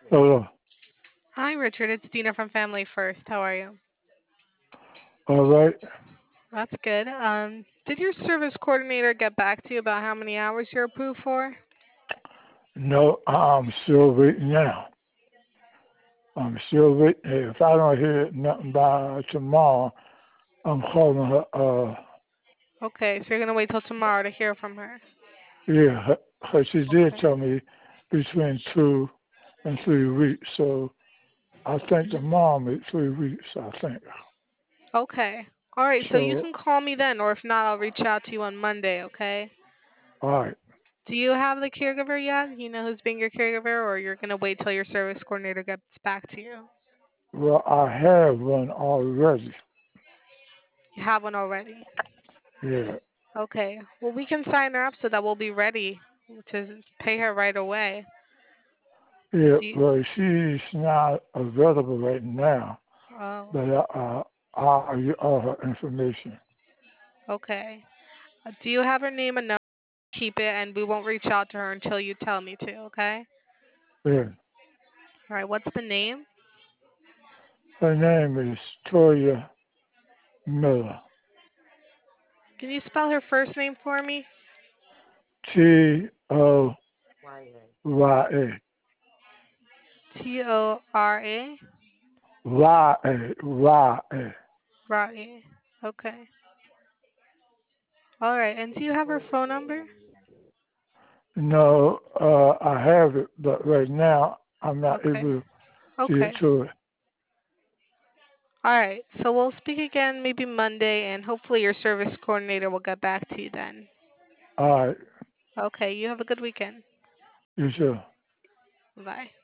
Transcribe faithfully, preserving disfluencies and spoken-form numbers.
Hello. Hi, Richard. It's Dina from Family First. How are you? All right. That's good. Um, did your service coordinator get back to you about how many hours you're approved for? No, I'm still waiting now. I'm still waiting. If I don't hear nothing by tomorrow, I'm calling her. Uh, Okay, so you're gonna wait till tomorrow to hear from her. yeah, her, her, she did Okay. tell me between two and three weeks. So I think tomorrow make three weeks. I think. Okay. All right. So you So can call me then, or if not, I'll reach out to you on Monday. Okay. all right. Do you have the caregiver yet? You know who's being your caregiver, or you're gonna wait till your service coordinator gets back to you? Well, I have one already. You have one already. Yeah, Okay. Well, we can sign her up so that we'll be ready to pay her right away. yeah. Do you? Well, she's not available right now, Oh. but uh, I'll give all her information. Okay. Uh, Do you have her name and number? Keep it, and we won't reach out to her until you tell me to, okay? Yeah. All right, what's the name? Her name is Toya Miller. Can you spell her first name for me? T O Y A. T O R A. Y A. Y A. Right. Okay. All right, and do you have her phone number? No, uh, I have it, but right now I'm not Okay. able to get Okay. to it. All right, so we'll speak again maybe Monday, and hopefully your service coordinator will get back to you then. All right. Okay, you have a good weekend. You too. Bye.